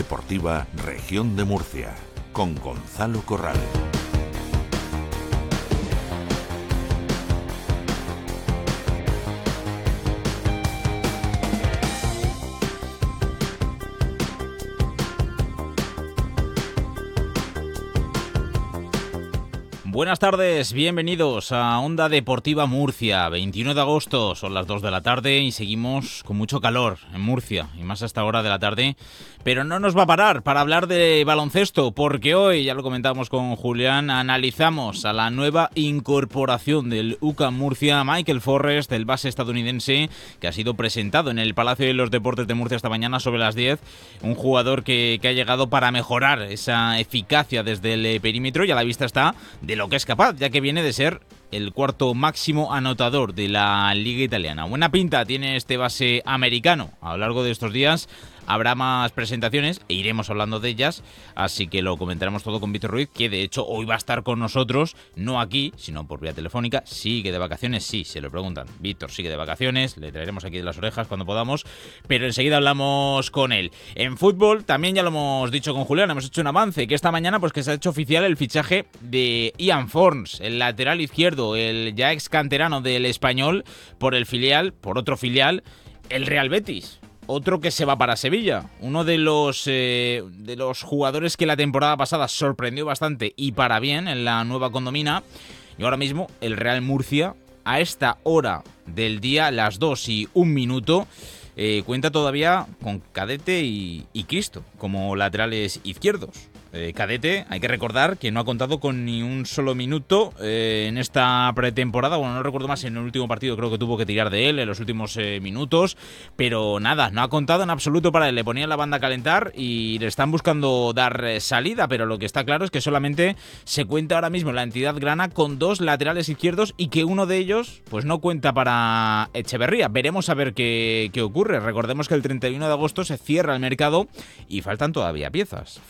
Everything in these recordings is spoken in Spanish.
Deportiva Región de Murcia, con Gonzalo Corral. Buenas tardes, bienvenidos a Onda Deportiva Murcia, 21 de agosto, son las 2 de la tarde y seguimos con mucho calor en Murcia, y más a esta hora de la tarde, pero no nos va a parar para hablar de baloncesto, porque hoy, ya lo comentábamos con Julián, analizamos a la nueva incorporación del UCAM Murcia, Michael Forrest, el base estadounidense, que ha sido presentado en el Palacio de los Deportes de Murcia esta mañana sobre las 10, un jugador que ha llegado para mejorar esa eficacia desde el perímetro, y a la vista está de lo que es capaz, ya que viene de ser el cuarto máximo anotador de la Liga Italiana. Buena pinta tiene este base americano. A lo largo de estos días habrá más presentaciones e iremos hablando de ellas, así que lo comentaremos todo con Víctor Ruiz, que de hecho hoy va a estar con nosotros, no aquí, sino por vía telefónica. Sigue de vacaciones, sí, se lo preguntan. Víctor sigue de vacaciones, le traeremos aquí de las orejas cuando podamos, pero enseguida hablamos con él. En fútbol, también ya lo hemos dicho con Julián, hemos hecho un avance, que esta mañana pues que se ha hecho oficial el fichaje de Ian Forns, el lateral izquierdo, el ya ex canterano del Español, por otro filial, el Real Betis. Otro que se va para Sevilla, uno de los jugadores que la temporada pasada sorprendió bastante y para bien en la nueva condomina. Y ahora mismo el Real Murcia, a esta hora del día, las 2:01, cuenta todavía con Cadete y Cristo como laterales izquierdos. Cadete, hay que recordar que no ha contado con ni un solo minuto en esta pretemporada. Bueno, no recuerdo más, en el último partido creo que tuvo que tirar de él en los últimos minutos, pero nada, no ha contado en absoluto para él. Le ponían la banda a calentar y le están buscando dar salida, pero lo que está claro es que solamente se cuenta ahora mismo en la entidad grana con 2 laterales izquierdos y que uno de ellos pues no cuenta para Echeverría. Veremos a ver qué ocurre. Recordemos que el 31 de agosto se cierra el mercado y faltan todavía piezas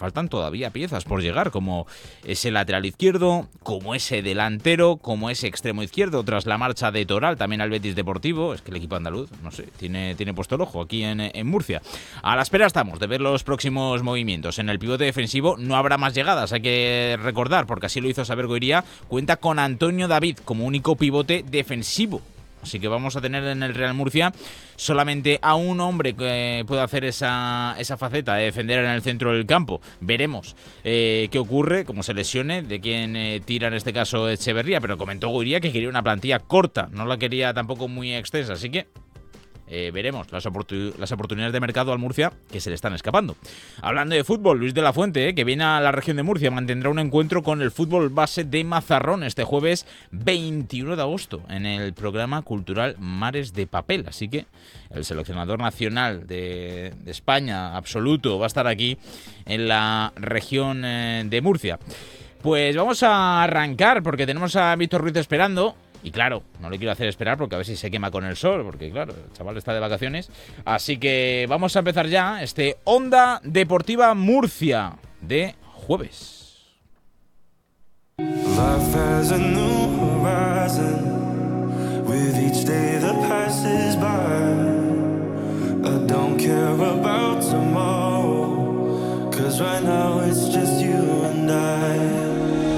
por llegar, como ese lateral izquierdo, como ese delantero, como ese extremo izquierdo, tras la marcha de Toral también al Betis Deportivo. Es que el equipo andaluz, no sé, tiene puesto el ojo aquí en Murcia. A la espera estamos de ver los próximos movimientos. En el pivote defensivo no habrá más llegadas, hay que recordar, porque así lo hizo saber Goiría, cuenta con Antonio David como único pivote defensivo. Así que vamos a tener en el Real Murcia solamente a un hombre que pueda hacer esa faceta de defender en el centro del campo. Veremos qué ocurre, cómo se lesione, de quién tira en este caso Echeverría, pero comentó Goiría que quería una plantilla corta, no la quería tampoco muy extensa, así que veremos las oportunidades de mercado al Murcia que se le están escapando. Hablando de fútbol, Luis de la Fuente, que viene a la región de Murcia, mantendrá un encuentro con el fútbol base de Mazarrón este jueves 21 de agosto en el programa cultural Mares de Papel. Así que el seleccionador nacional de España absoluto va a estar aquí en la región de Murcia. Pues vamos a arrancar porque tenemos a Víctor Ruiz esperando. Y claro, no le quiero hacer esperar porque a ver si se quema con el sol, porque claro, el chaval está de vacaciones. Así que vamos a empezar ya este Onda Deportiva Murcia de jueves. Life has a new horizon with each day that passes by. I don't care about tomorrow, 'cause right now it's just you and I.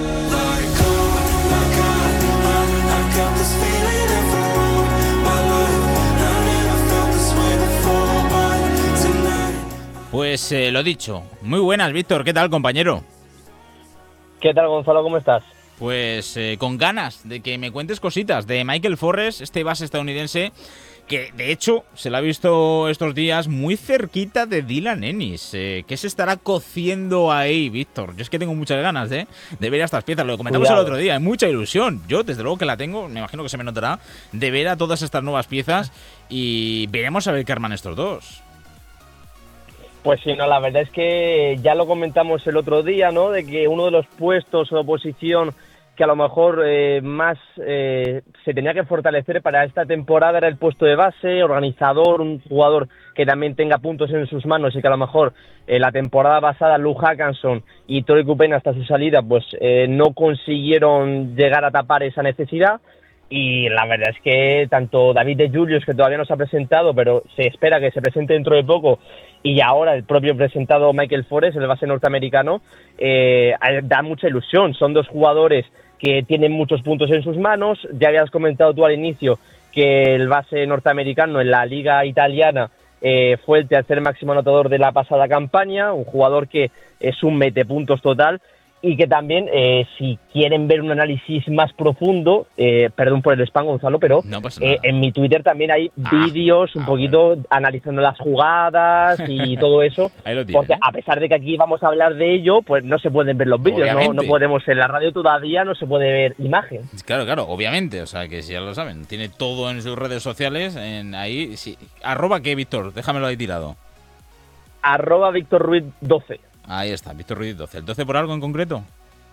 Pues lo dicho, muy buenas, Víctor, ¿qué tal, compañero? ¿Qué tal, Gonzalo? ¿Cómo estás? Pues con ganas de que me cuentes cositas de Michael Forrest, este base estadounidense que de hecho se la ha visto estos días muy cerquita de Dylan Ennis. ¿Qué se estará cociendo ahí, Víctor? Yo es que tengo muchas ganas de ver a estas piezas. Lo comentamos el otro día, hay mucha ilusión. Yo desde luego que la tengo, me imagino que se me notará, de ver a todas estas nuevas piezas y veremos a ver qué arman estos dos. Pues sí, no, la verdad es que ya lo comentamos el otro día, ¿no? De que uno de los puestos o posición que a lo mejor más se tenía que fortalecer para esta temporada era el puesto de base, organizador, un jugador que también tenga puntos en sus manos y que a lo mejor la temporada pasada Lou Hackanson y Tori Kupena hasta su salida pues no consiguieron llegar a tapar esa necesidad. Y la verdad es que tanto David de Julius, que todavía no se ha presentado, pero se espera que se presente dentro de poco, y ahora el propio presentado Michael Forrest, el base norteamericano, da mucha ilusión. Son dos jugadores que tienen muchos puntos en sus manos. Ya habías comentado tú al inicio que el base norteamericano en la liga italiana fue el tercer máximo anotador de la pasada campaña, un jugador que es un metepuntos total, y que también, si quieren ver un análisis más profundo, perdón por el spam, Gonzalo, pero no pasa nada. en mi Twitter también hay vídeos un poquito analizando las jugadas y todo eso, Ahí lo tienes, porque a pesar de que aquí vamos a hablar de ello, pues no se pueden ver los vídeos, no podemos, en la radio todavía no se puede ver imagen. Claro, obviamente, o sea, que si ya lo saben, tiene todo en sus redes sociales, ahí, sí. ¿Arroba qué, Víctor? Déjamelo ahí tirado. @Víctor Ruiz 12. Ahí está, Víctor Ruiz 12. ¿El 12 por algo en concreto?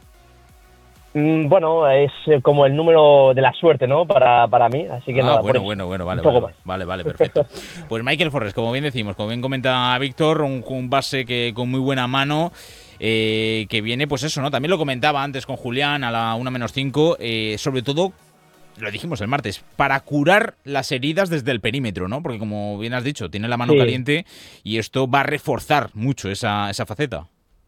Bueno, es como el número de la suerte, ¿no? Para mí, así que nada. Bueno, vale, perfecto. Pues Michael Forrest, como bien decimos, como bien comenta Víctor, un base que con muy buena mano, que viene, pues eso, ¿no? También lo comentaba antes con Julián a la 1-5, sobre todo, lo dijimos el martes, para curar las heridas desde el perímetro, ¿no? Porque como bien has dicho, tiene la mano caliente y esto va a reforzar mucho esa faceta.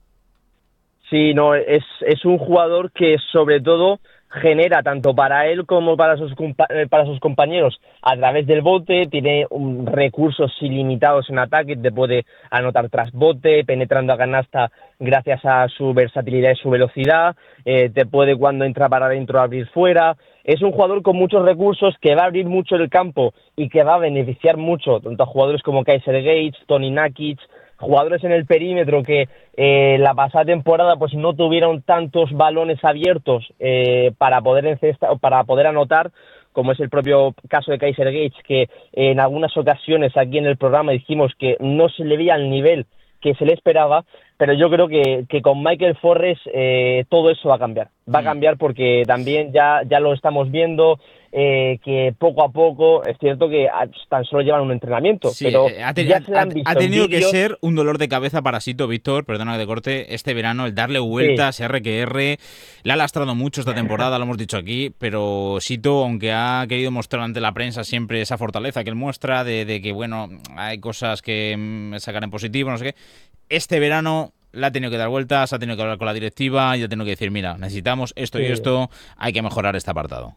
Sí, no, es un jugador que sobre todo genera tanto para él como para sus compañeros a través del bote. Tiene recursos ilimitados en ataque, te puede anotar tras bote, penetrando a canasta gracias a su versatilidad y su velocidad, te puede cuando entra para adentro abrir fuera. Es un jugador con muchos recursos que va a abrir mucho el campo y que va a beneficiar mucho tanto a jugadores como Kaiser Gates, Tony Nakic, jugadores en el perímetro que la pasada temporada pues no tuvieron tantos balones abiertos para poder anotar, como es el propio caso de Kaiser Gates, que en algunas ocasiones aquí en el programa dijimos que no se le veía al nivel que se le esperaba, pero yo creo que con Michael Forrest todo eso va a cambiar. Va a cambiar porque también ya lo estamos viendo, que poco a poco, es cierto que tan solo llevan un entrenamiento, sí, pero ha tenido que ser un dolor de cabeza para Sito, Víctor, perdona que te corte, este verano, el darle vueltas, R, le ha lastrado mucho esta temporada, lo hemos dicho aquí, pero Sito, aunque ha querido mostrar ante la prensa siempre esa fortaleza que él muestra, de que, bueno, hay cosas que sacar en positivo, no sé qué, este verano le ha tenido que dar vueltas, ha tenido que hablar con la directiva y ha tenido que decir, mira, necesitamos esto y esto, hay que mejorar este apartado.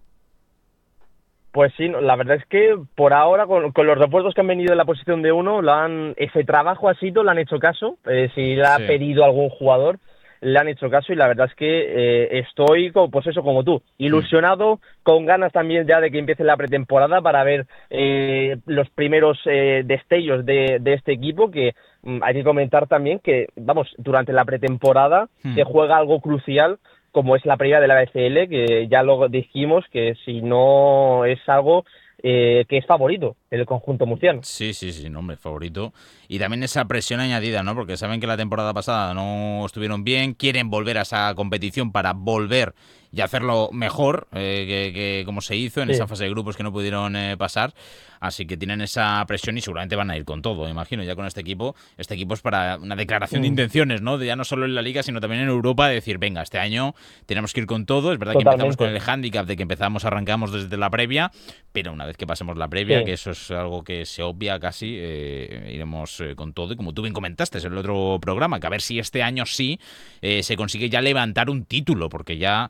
Pues sí, la verdad es que por ahora, con los refuerzos que han venido en la posición de uno, ese trabajo a Sito le han hecho caso. Si le ha pedido algún jugador, le han hecho caso, y la verdad es que estoy, pues eso, como tú, ilusionado, con ganas también ya de que empiece la pretemporada para ver los primeros destellos de este equipo, que hay que comentar también que, vamos, durante la pretemporada se juega algo crucial, como es la previa de la BCL, que ya lo dijimos, que si no es algo que es favorito el conjunto murciano. Sí, no, hombre, favorito. Y también esa presión añadida, ¿no? Porque saben que la temporada pasada no estuvieron bien, quieren volver a esa competición para volver y hacerlo mejor que como se hizo en esa fase de grupos que no pudieron pasar. Así que tienen esa presión y seguramente van a ir con todo, imagino, ya con este equipo. Este equipo es para una declaración de intenciones, ¿no? De ya no solo en la Liga, sino también en Europa, de decir, venga, este año tenemos que ir con todo. Es verdad que empezamos con el hándicap de que arrancamos desde la previa, pero una vez que pasemos la previa, que eso es algo que se obvia casi, iremos con todo. Y como tú bien comentaste en el otro programa, que a ver si este año sí se consigue ya levantar un título, porque ya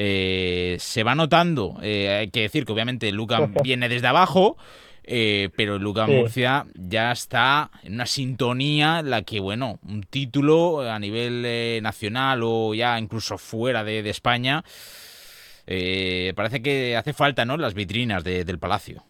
se va notando. Hay que decir que obviamente Luka viene desde abajo, pero Luka Murcia ya está en una sintonía en la que, bueno, un título a nivel nacional o ya incluso fuera de España, parece que hace falta, ¿no?, las vitrinas del Palacio.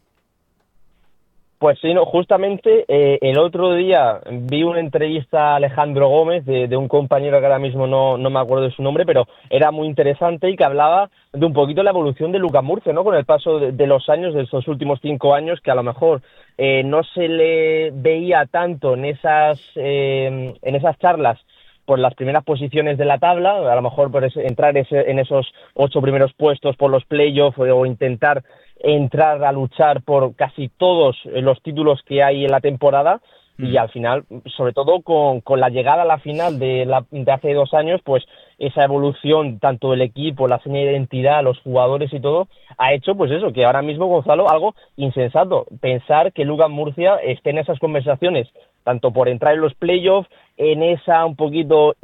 Pues sí, no, justamente el otro día vi una entrevista a Alejandro Gómez de un compañero que ahora mismo no me acuerdo de su nombre, pero era muy interesante, y que hablaba de un poquito la evolución de Luka Murcia, ¿no? Con el paso de los años, de estos últimos 5 años, que a lo mejor no se le veía tanto en esas charlas por las primeras posiciones de la tabla, a lo mejor por entrar en esos 8 primeros puestos por los playoffs, o intentar entrar a luchar por casi todos los títulos que hay en la temporada, y al final, sobre todo con la llegada a la final de hace 2 años, pues esa evolución, tanto del equipo, la seña de identidad, los jugadores y todo, ha hecho pues eso, que ahora mismo, Gonzalo, algo insensato, pensar que Lucas Murcia esté en esas conversaciones, tanto por entrar en los playoffs, en esa un poquito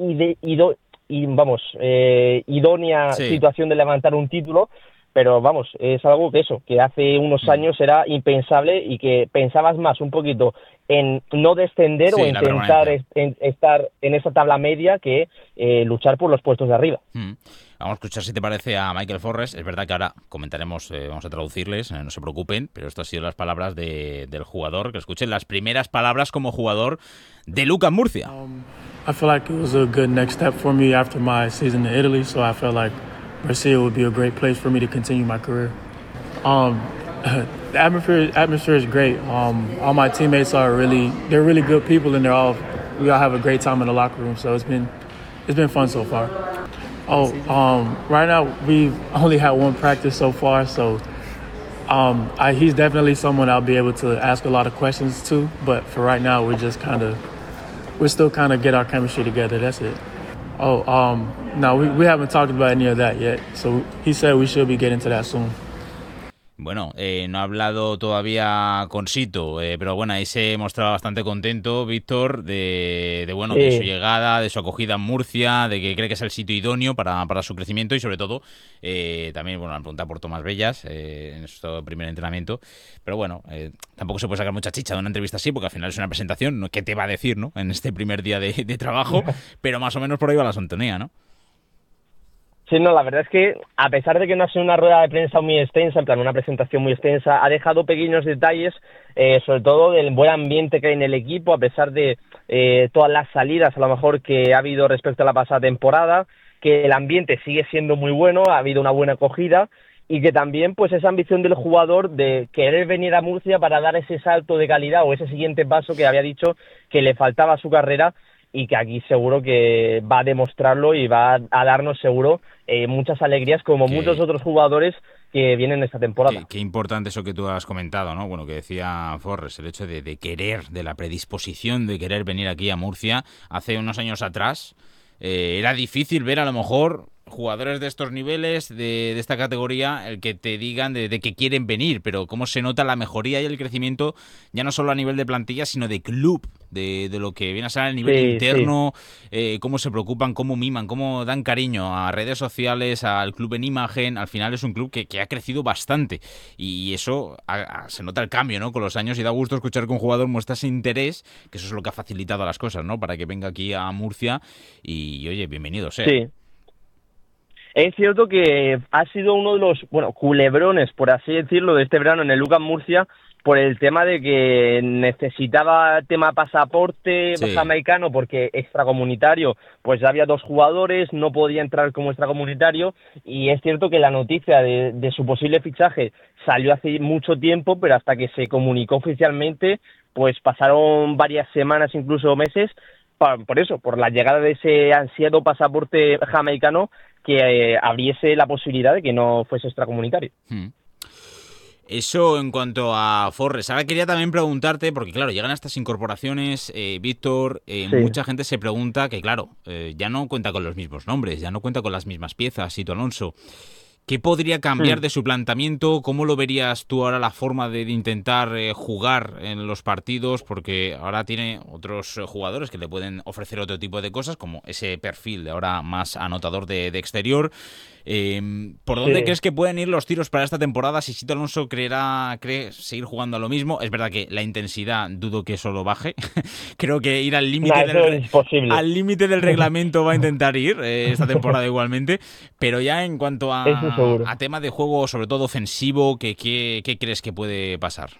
idónea situación de levantar un título, pero vamos, es algo que hace unos años era impensable y que pensabas más un poquito en no descender o intentar estar en esa tabla media que luchar por los puestos de arriba. Vamos a escuchar si te parece a Michael Forres. Es verdad que ahora comentaremos, vamos a traducirles, no se preocupen, pero esto han sido las palabras del jugador, que escuchen las primeras palabras como jugador de Lucas Murcia. I feel like it was a good next step for me after my season in Italy, so I felt like Brazil would be a great place for me to continue my career. The atmosphere is great. All my teammates they're really good people, and we all have a great time in the locker room. So it's been fun so far. Right now we've only had one practice so far, so he's definitely someone I'll be able to ask a lot of questions to. But for right now, we're still kind of get our chemistry together. That's it. No, we haven't talked about any of that yet. So he said we should be getting to that soon. Bueno, no ha hablado todavía con Sito, pero bueno, ahí se mostraba bastante contento Víctor de su llegada, de su acogida en Murcia, de que cree que es el sitio idóneo para su crecimiento y sobre todo también, la pregunta por Tomás Bellas en su primer entrenamiento, pero bueno, tampoco se puede sacar mucha chicha de una entrevista así porque al final es una presentación, ¿qué te va a decir, ¿no? En este primer día de trabajo, pero más o menos por ahí va la sintonía, ¿no? Sí, no, la verdad es que a pesar de que no ha sido una rueda de prensa muy extensa, en plan una presentación muy extensa, ha dejado pequeños detalles, sobre todo del buen ambiente que hay en el equipo, a pesar de todas las salidas a lo mejor que ha habido respecto a la pasada temporada, que el ambiente sigue siendo muy bueno, ha habido una buena acogida y que también pues esa ambición del jugador de querer venir a Murcia para dar ese salto de calidad o ese siguiente paso que había dicho que le faltaba a su carrera y que aquí seguro que va a demostrarlo y va a darnos seguro muchas alegrías como muchos otros jugadores que vienen esta temporada. Qué importante eso que tú has comentado, ¿no? Bueno, que decía Forres, el hecho de querer, de la predisposición de querer venir aquí a Murcia. Hace unos años atrás era difícil ver a lo mejor jugadores de estos niveles, de esta categoría, el que te digan de que quieren venir, pero cómo se nota la mejoría y el crecimiento, ya no solo a nivel de plantilla, sino de club, de lo que viene a ser a nivel interno, cómo se preocupan, cómo miman, cómo dan cariño a redes sociales, al club en imagen. Al final es un club que ha crecido bastante y eso se nota el cambio, ¿no? Con los años, y da gusto escuchar que un jugador muestra ese interés, que eso es lo que ha facilitado las cosas, ¿no? Para que venga aquí a Murcia y, oye, bienvenido sea. Sí. Es cierto que ha sido uno de los, culebrones, por así decirlo, de este verano en el Lucas Murcia, por el tema de que necesitaba tema pasaporte jamaicano, porque extracomunitario, pues ya había 2 jugadores, no podía entrar como extracomunitario, y es cierto que la noticia de su posible fichaje salió hace mucho tiempo, pero hasta que se comunicó oficialmente, pues pasaron varias semanas, incluso meses, por la llegada de ese ansiado pasaporte jamaicano que abriese la posibilidad de que no fuese extracomunitario. Eso en cuanto a Forres. Ahora quería también preguntarte, porque claro, llegan estas incorporaciones, Víctor, mucha gente se pregunta que claro, ya no cuenta con los mismos nombres, ya no cuenta con las mismas piezas, Sito Alonso. ¿Qué podría cambiar de su planteamiento? ¿Cómo lo verías tú ahora la forma de intentar jugar en los partidos? Porque ahora tiene otros jugadores que le pueden ofrecer otro tipo de cosas, como ese perfil de ahora más anotador de exterior. ¿Por dónde crees que pueden ir los tiros para esta temporada? Si Sito Alonso cree seguir jugando a lo mismo. Es verdad que la intensidad dudo que eso lo baje. Creo que ir al límite del reglamento va a intentar ir esta temporada igualmente. Pero ya en cuanto a tema de juego, sobre todo ofensivo, ¿qué crees que puede pasar?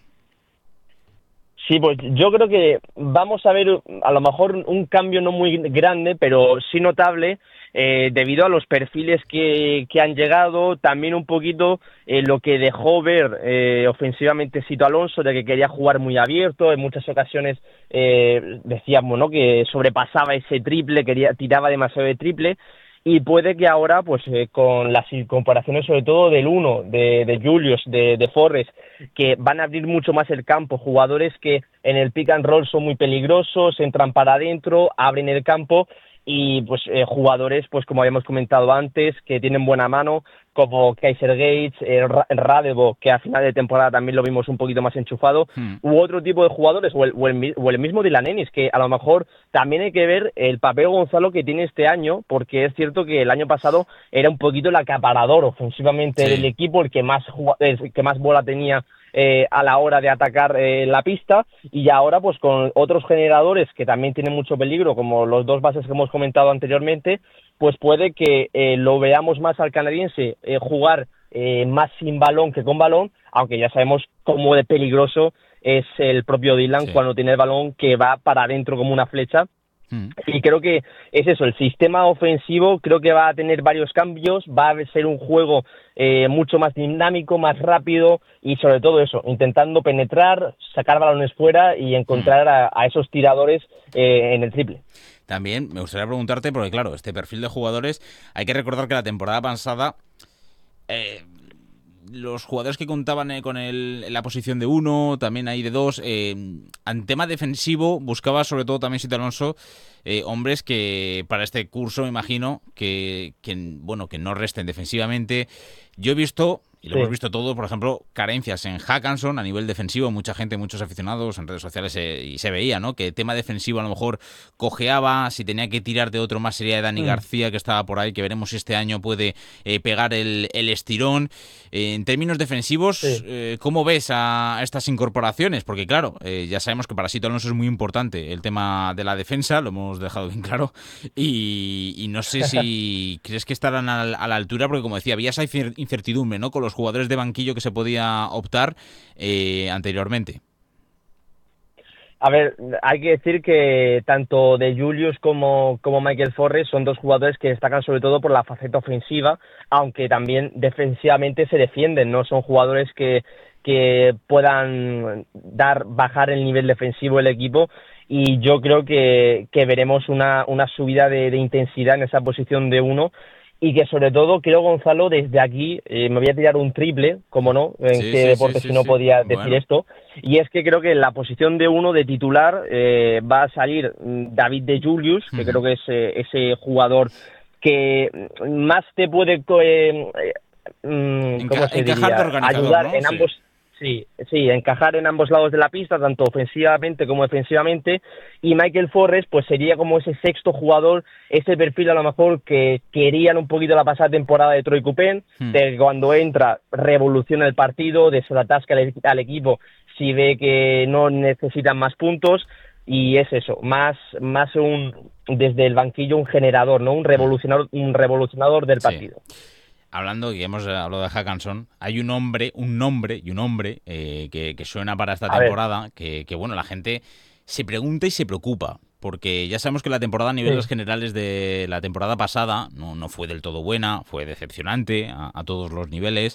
Sí, pues yo creo que vamos a ver a lo mejor un cambio no muy grande, pero sí notable, debido a los perfiles que han llegado, también un poquito lo que dejó ver ofensivamente Sito Alonso, de que quería jugar muy abierto, en muchas ocasiones decíamos, ¿no?, que sobrepasaba ese triple, tiraba demasiado de triple, y puede que ahora, pues con las incorporaciones sobre todo del uno, de Julius, de Forrest, que van a abrir mucho más el campo, jugadores que en el pick and roll son muy peligrosos, entran para adentro, abren el campo, y pues jugadores, pues como habíamos comentado antes, que tienen buena mano, como Kaiser Gates, Radevo, que a final de temporada también lo vimos un poquito más enchufado, u otro tipo de jugadores, o el mismo Dylan Ennis, que a lo mejor también hay que ver el papel, Gonzalo, que tiene este año, porque es cierto que el año pasado era un poquito el acaparador ofensivamente del equipo, el que más bola tenía a la hora de atacar la pista, y ahora pues con otros generadores que también tienen mucho peligro, como los dos bases que hemos comentado anteriormente, pues puede que lo veamos más al canadiense jugar más sin balón que con balón, aunque ya sabemos cómo de peligroso es el propio Dylan cuando tiene el balón, que va para adentro como una flecha. Y creo que es eso, el sistema ofensivo creo que va a tener varios cambios, va a ser un juego mucho más dinámico, más rápido, y sobre todo eso, intentando penetrar, sacar balones fuera y encontrar a esos tiradores en el triple. También me gustaría preguntarte, porque claro, este perfil de jugadores, hay que recordar que la temporada pasada los jugadores que contaban con la posición de 1, también ahí de 2, en tema defensivo buscaba sobre todo también Sito Alonso hombres que para este curso, imagino, que no resten defensivamente. Yo he visto, y lo hemos visto todo, por ejemplo, carencias en Hackanson a nivel defensivo. Mucha gente, muchos aficionados en redes sociales y se veía, ¿no? Que el tema defensivo a lo mejor cojeaba, si tenía que tirar de otro más sería de Dani García, que estaba por ahí, que veremos si este año puede pegar el estirón. En términos defensivos, ¿cómo ves a estas incorporaciones? Porque claro, ya sabemos que para Sito Alonso es muy importante el tema de la defensa, lo hemos dejado bien claro, y no sé si crees que estarán a la altura, porque como decía, había esa incertidumbre, ¿no?, con los jugadores de banquillo que se podía optar anteriormente. A ver, hay que decir que tanto de Julius como Michael Forrest son dos jugadores que destacan sobre todo por la faceta ofensiva, aunque también defensivamente se defienden, ¿no? Son jugadores que puedan bajar el nivel defensivo del equipo, y yo creo que veremos una subida de intensidad en esa posición de 1. Y que sobre todo, creo, Gonzalo, desde aquí me voy a tirar un triple, como no, en qué deporte si no podía decir esto, y es que creo que en la posición de 1 de titular va a salir David de Julius, que creo que es ese jugador que más te puede ayudar, ¿no?, en ambos. Sí, encajar en ambos lados de la pista, tanto ofensivamente como defensivamente, y Michael Forrest pues sería como ese sexto jugador, ese perfil a lo mejor que querían un poquito la pasada temporada de Troy Coupen, de que cuando entra revoluciona el partido, desatasca al equipo si ve que no necesitan más puntos, y es eso, más desde el banquillo un generador, ¿no?, un revolucionador del partido. Hablando, y hemos hablado de Hackanson, hay un nombre que suena para esta temporada, que bueno, la gente se pregunta y se preocupa, porque ya sabemos que la temporada a niveles generales de la temporada pasada no fue del todo buena, fue decepcionante a todos los niveles,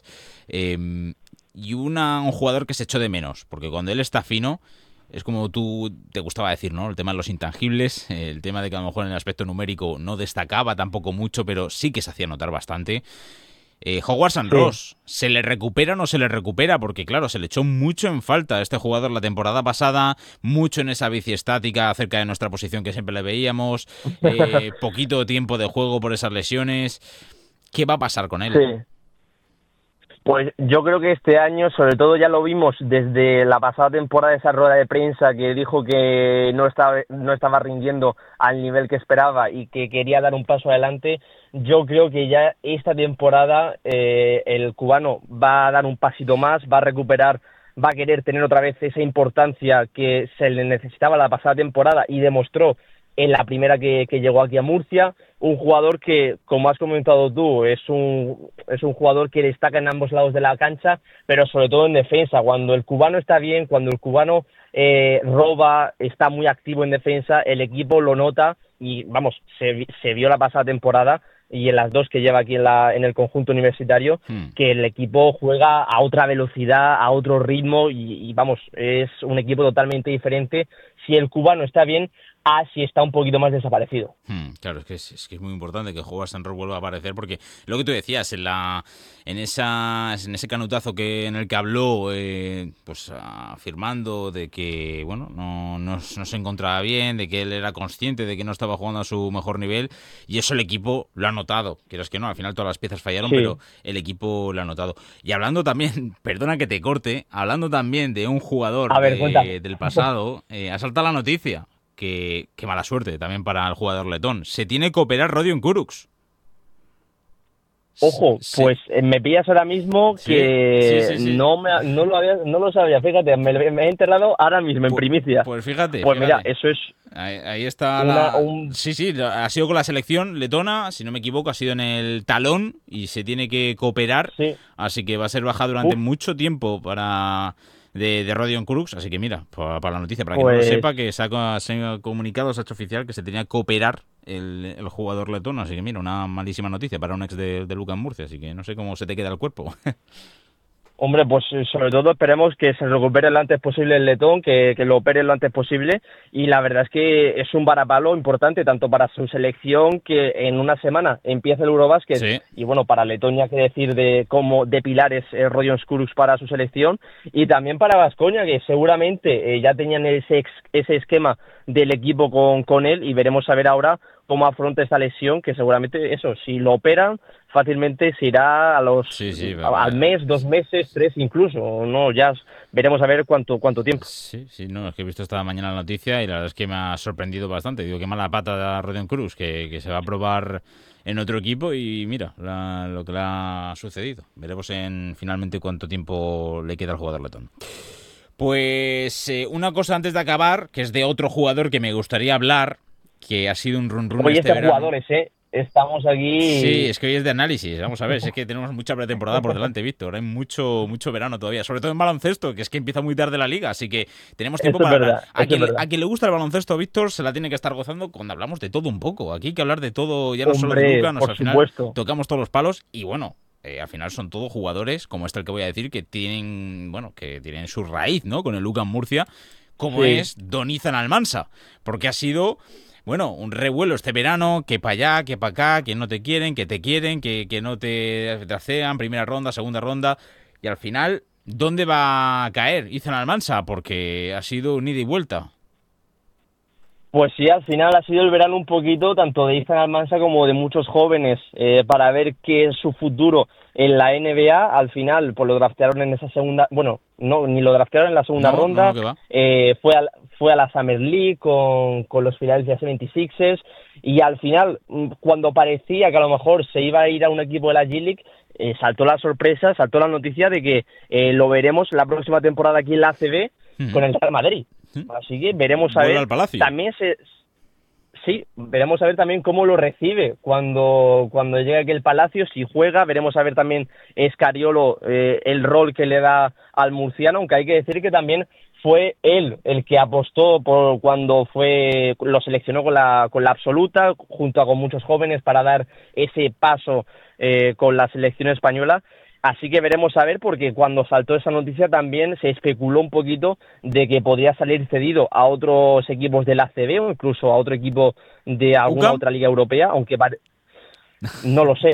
y un jugador que se echó de menos, porque cuando él está fino, es como tú te gustaba decir, ¿no?, el tema de los intangibles, el tema de que a lo mejor en el aspecto numérico no destacaba tampoco mucho, pero sí que se hacía notar bastante. Howard St. Ross, ¿se le recupera o no se le recupera? Porque claro, se le echó mucho en falta a este jugador la temporada pasada, mucho en esa bici estática cerca de nuestra posición que siempre le veíamos, poquito tiempo de juego por esas lesiones. ¿Qué va a pasar con él? Sí. Pues yo creo que este año, sobre todo ya lo vimos desde la pasada temporada, de esa rueda de prensa que dijo que no estaba rindiendo al nivel que esperaba y que quería dar un paso adelante. Yo creo que ya esta temporada el cubano va a dar un pasito más, va a recuperar, va a querer tener otra vez esa importancia que se le necesitaba la pasada temporada y demostró en la primera que llegó aquí a Murcia. Un jugador que, como has comentado tú, es un jugador que destaca en ambos lados de la cancha, pero sobre todo en defensa. Cuando el cubano está bien, cuando el cubano roba, está muy activo en defensa, el equipo lo nota y, vamos, se vio la pasada temporada y en las dos que lleva aquí en el conjunto universitario, que el equipo juega a otra velocidad, a otro ritmo y vamos, es un equipo totalmente diferente. Si el cubano está bien, a si está un poquito más desaparecido. Claro, es que es muy importante que Howard vuelva a aparecer, porque lo que tú decías, en ese canutazo en el que habló, pues afirmando de que bueno, no se encontraba bien, de que él era consciente de que no estaba jugando a su mejor nivel, y eso el equipo lo ha notado. Quieras que no, al final todas las piezas fallaron, Sí. pero el equipo lo ha notado. Y hablando también, perdona que te corte, hablando también de un jugador A ver, cuéntame. del pasado, ha saltado la noticia. Qué mala suerte también para el jugador letón. Se tiene que operar Rodion Kurucs. Ojo, Sí. pues me pillas ahora mismo Sí, que sí. no lo sabía, fíjate, me he enterado ahora mismo en primicia. Pues fíjate. Pues mira, eso es Ahí está Sí, ha sido con la selección letona, si no me equivoco, ha sido en el talón y se tiene que cooperar. Sí. Así que va a ser baja durante mucho tiempo de Rodion Kurucs. Así que mira, para la noticia, para que no lo sepa, que se ha comunicado, se ha hecho oficial que se tenía que operar el jugador letón. Así que mira, una malísima noticia para un ex de Lucan Murcia. Así que no sé cómo se te queda el cuerpo. Hombre, pues sobre todo esperemos que se recupere lo antes posible el letón, que lo opere lo antes posible, y la verdad es que es un varapalo importante tanto para su selección, que en una semana empieza el Eurobasket, Sí. y bueno, para Letonia, que decir de pilares Rodion Kurucs para su selección, y también para Baskonia, que seguramente ya tenían ese esquema del equipo con él, y veremos a ver ahora cómo afronta esta lesión, que seguramente eso, si lo operan, fácilmente se irá al mes, 2 meses, 3 incluso, no, ya veremos a ver cuánto tiempo. Sí, no, es que he visto esta mañana la noticia y la verdad es que me ha sorprendido bastante. Digo, qué mala pata de Rodion Kurucs, que se va a probar en otro equipo y mira lo que le ha sucedido. Veremos finalmente cuánto tiempo le queda al jugador letón. Pues una cosa antes de acabar, que es de otro jugador que me gustaría hablar, que ha sido un run-run Oye, este verano. Jugadores, estamos aquí. Sí, es que hoy es de análisis. Vamos a ver, es que tenemos mucha pretemporada por delante, Víctor. Hay mucho verano todavía, sobre todo en baloncesto, que es que empieza muy tarde la liga, así que tenemos tiempo Esto es para... verdad, A quien le gusta el baloncesto, Víctor, se la tiene que estar gozando cuando hablamos de todo un poco. Aquí hay que hablar de todo, ya no solo de Luka, por al final supuesto. tocamos todos los palos y bueno... al final son todos jugadores, como el que voy a decir, que tienen su raíz, ¿no? Con el Lucan Murcia, como Sí. es Don Izan Almansa, porque ha sido, bueno, un revuelo este verano, que para allá, que para acá, que no te quieren, que no te tracean, primera ronda, segunda ronda, y al final, ¿dónde va a caer Izan Almansa? Porque ha sido un ida y vuelta. Pues sí, al final ha sido el verano un poquito tanto de Izan Almansa como de muchos jóvenes para ver qué es su futuro en la NBA. Al final, pues lo draftearon en esa segunda... Bueno, no, ni lo draftearon en la segunda ronda. No, ¿qué va? Fue a la Summer League con los Philadelphia 76ers y al final, cuando parecía que a lo mejor se iba a ir a un equipo de la G-League, saltó la sorpresa, saltó la noticia de que lo veremos la próxima temporada aquí en la ACB con el Real Madrid. Así que veremos a Vuelve ver. al Palacio. También sí, veremos a ver también cómo lo recibe cuando llegue aquí al Palacio, si juega. Veremos a ver también Scariolo el rol que le da al murciano, aunque hay que decir que también fue él el que apostó por cuando lo seleccionó con la absoluta, junto a con muchos jóvenes, para dar ese paso con la selección española. Así que veremos a ver, porque cuando saltó esa noticia también se especuló un poquito de que podría salir cedido a otros equipos de la ACB o incluso a otro equipo de alguna otra liga europea, aunque no lo sé.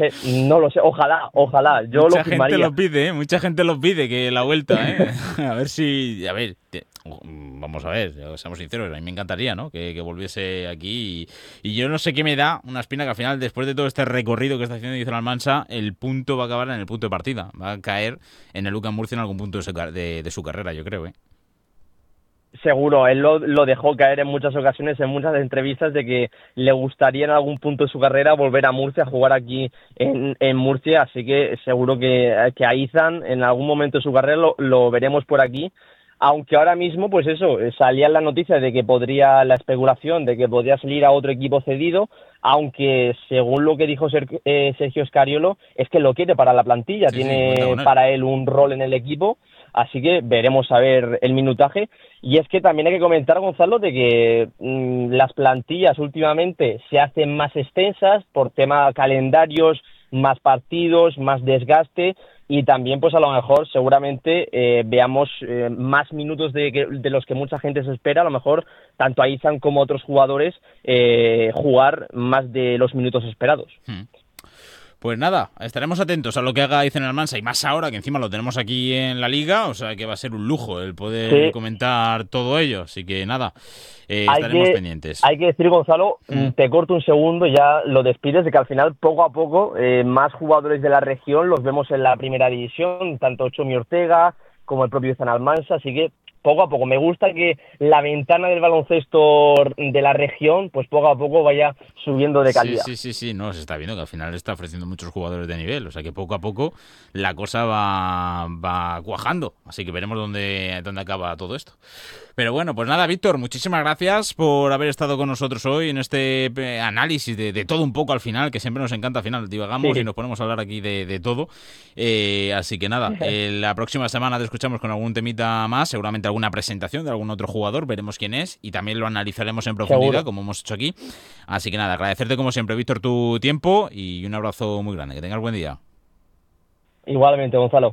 Ojalá, yo mucha lo firmaría. Mucha gente lo pide, que la vuelta, a ver si... vamos a ver, seamos sinceros, a mí me encantaría, ¿no? Que volviese aquí y yo no sé qué me da una espina que al final, después de todo este recorrido que está haciendo Izan Almansa, el punto va a acabar en el punto de partida, va a caer en el Lucan Murcia en algún punto de su carrera, yo creo, Seguro, él lo dejó caer en muchas ocasiones, en muchas entrevistas, de que le gustaría en algún punto de su carrera volver a Murcia, a jugar aquí en Murcia, así que seguro que a Izan en algún momento de su carrera lo veremos por aquí, aunque ahora mismo, pues eso, salía la noticia de que la especulación de que podría salir a otro equipo cedido, aunque según lo que dijo Sergio Scariolo, es que lo quiere para la plantilla, tiene para él un rol en el equipo. Así que veremos a ver el minutaje. Y es que también hay que comentar, Gonzalo, de que las plantillas últimamente se hacen más extensas por tema calendarios, más partidos, más desgaste. y también pues a lo mejor seguramente veamos más minutos de los que mucha gente se espera, a lo mejor tanto a Izan como a otros jugadores jugar más de los minutos esperados. Pues nada, estaremos atentos a lo que haga Izan Almansa, y más ahora que encima lo tenemos aquí en la Liga, o sea que va a ser un lujo el poder comentar todo ello, así que nada, estaremos pendientes. Hay que decir, Gonzalo, te corto un segundo y ya lo despides, de que al final poco a poco más jugadores de la región los vemos en la primera división, tanto Chomi Ortega como el propio Izan Almansa, así que poco a poco. Me gusta que la ventana del baloncesto de la región, pues poco a poco vaya subiendo de calidad. Sí, no, se está viendo que al final está ofreciendo muchos jugadores de nivel, o sea que poco a poco la cosa va cuajando, así que veremos dónde acaba todo esto. Pero bueno, pues nada, Víctor, muchísimas gracias por haber estado con nosotros hoy en este análisis de todo un poco al final, que siempre nos encanta al final, divagamos y nos ponemos a hablar aquí de todo, así que nada, la próxima semana te escuchamos con algún temita más, seguramente alguna presentación de algún otro jugador, veremos quién es y también lo analizaremos en profundidad, como hemos hecho aquí. Así que nada, agradecerte como siempre, Víctor, tu tiempo y un abrazo muy grande. Que tengas buen día. Igualmente, Gonzalo.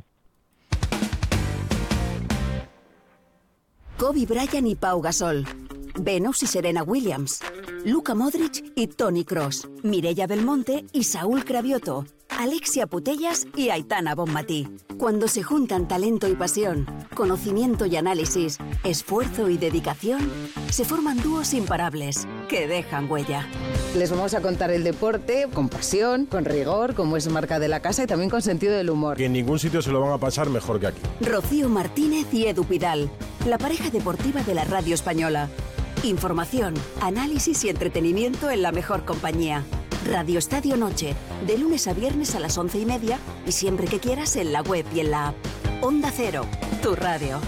Kobe Bryant y Pau Gasol, Venus y Serena Williams, Luka Modric y Toni Kroos, Mireia Belmonte y Saúl Cravioto, Alexia Putellas y Aitana Bonmatí. Cuando se juntan talento y pasión, conocimiento y análisis, esfuerzo y dedicación, se forman dúos imparables que dejan huella. Les vamos a contar el deporte con pasión, con rigor, como es marca de la casa y también con sentido del humor. Que en ningún sitio se lo van a pasar mejor que aquí. Rocío Martínez y Edu Pidal, la pareja deportiva de la radio española. Información, análisis y entretenimiento en la mejor compañía. Radio Estadio Noche, de lunes a viernes a las 11:30 y siempre que quieras en la web y en la app. Onda Cero, tu radio.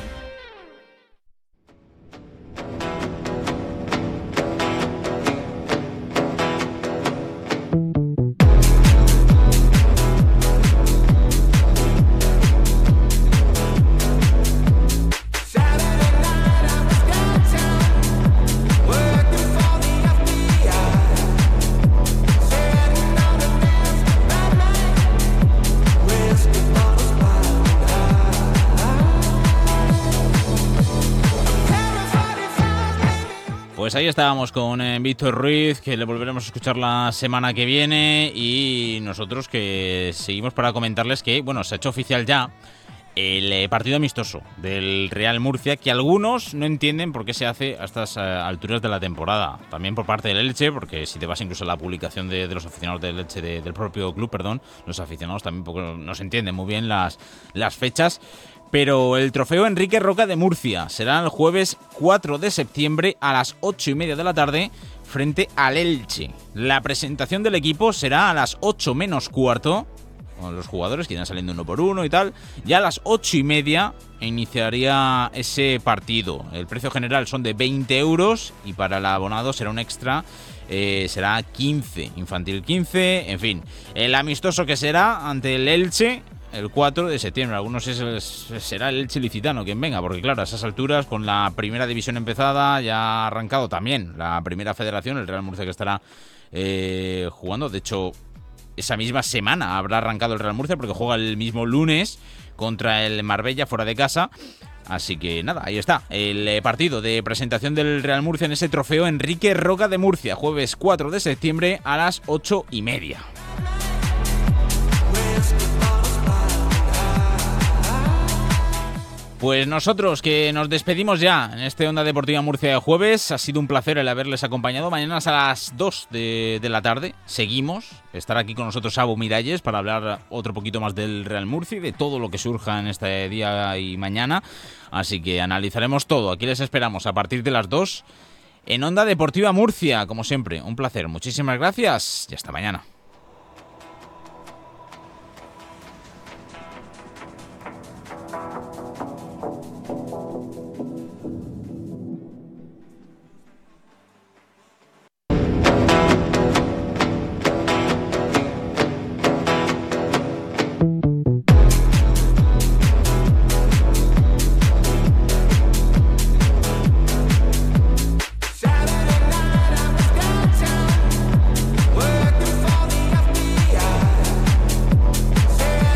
Pues ahí estábamos con Víctor Ruiz, que le volveremos a escuchar la semana que viene, y nosotros que seguimos para comentarles que, bueno, se ha hecho oficial ya el partido amistoso del Real Murcia, que algunos no entienden por qué se hace a estas alturas de la temporada. También por parte del Elche, porque si te vas incluso a la publicación de los aficionados del Elche, del propio club, perdón, los aficionados también no se entienden muy bien las fechas. Pero el trofeo Enrique Roca de Murcia será el jueves 4 de septiembre a las 8:30 de la tarde frente al Elche. La presentación del equipo será a las 8 menos cuarto, con los jugadores que irán saliendo uno por uno y tal. Ya a las 8:30 iniciaría ese partido. El precio general son de 20 euros y para el abonado será un extra. Será 15, infantil 15, en fin. El amistoso que será ante el Elche el 4 de septiembre. Algunos será el Elche Licitano quien venga, porque claro, a esas alturas, con la primera división empezada, ya ha arrancado también la primera federación, el Real Murcia que estará jugando. De hecho, esa misma semana habrá arrancado el Real Murcia, porque juega el mismo lunes contra el Marbella fuera de casa. Así que nada, ahí está, el partido de presentación del Real Murcia en ese trofeo Enrique Roca de Murcia, jueves 4 de septiembre a las 8:30. Pues nosotros que nos despedimos ya en este Onda Deportiva Murcia de jueves. Ha sido un placer el haberles acompañado. Mañana a las 2 de la tarde seguimos. Estará aquí con nosotros Sabo Miralles para hablar otro poquito más del Real Murcia y de todo lo que surja en este día y mañana. Así que analizaremos todo. Aquí les esperamos a partir de las 2 en Onda Deportiva Murcia. Como siempre, un placer. Muchísimas gracias y hasta mañana.